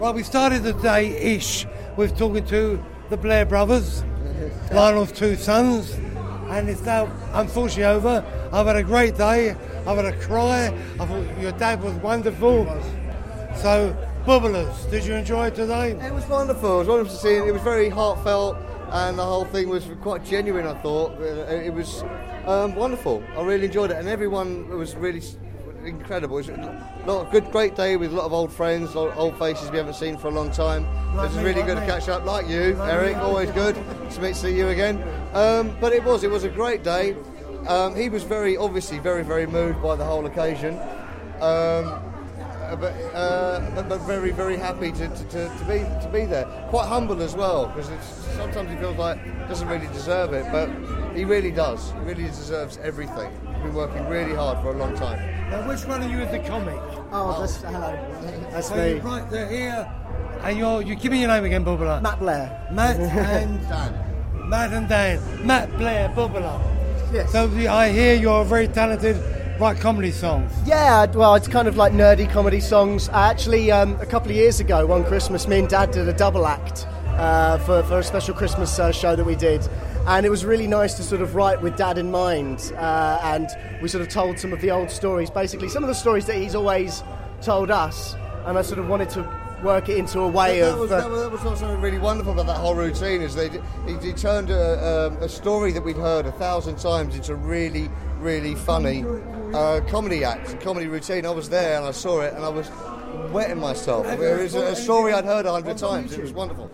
Well, we started the day-ish with talking to the Blair brothers, Lionel's two sons, and it's now unfortunately over. I've had a great day. I've had a cry. I thought your dad was wonderful. So, Bubblers, did you enjoy it today? It was wonderful. It was wonderful to see it. It was very heartfelt, and the whole thing was quite genuine, I thought. It was wonderful. I really enjoyed it, and everyone was really incredible. It was a great day with a lot of old friends, old faces we haven't seen for a long time. It was really good to catch up, like you, Eric. Always good to see you again. But it was a great day. He was obviously very moved by the whole occasion. But very, very happy to be there. Quite humble as well, because sometimes he feels like he doesn't really deserve it, but he really does. He really deserves everything. He's been working really hard for a long time. Now, which one of you is the comic? Hello. That's So me. you're right, they're here, and you give me your name again, Bubbler. Matt Blair. Matt and Dan. Matt and Dan. Matt Blair, Bubbler. Yes. So I hear you're very talented. Write comedy songs. Yeah, well, it's kind of like nerdy comedy songs. Actually, a couple of years ago, one Christmas, me and Dad did a double act for a special Christmas show that we did. And it was really nice to sort of write with Dad in mind. And we sort of told some of the old stories, basically some of the stories that he's always told us. And I sort of wanted to work it into a way that was also really wonderful about that whole routine, is he turned a story that we'd heard 1,000 times into really, really funny comedy act, comedy routine. I was there and I saw it and I was wetting myself. It was a story I'd heard 100 times. It was wonderful.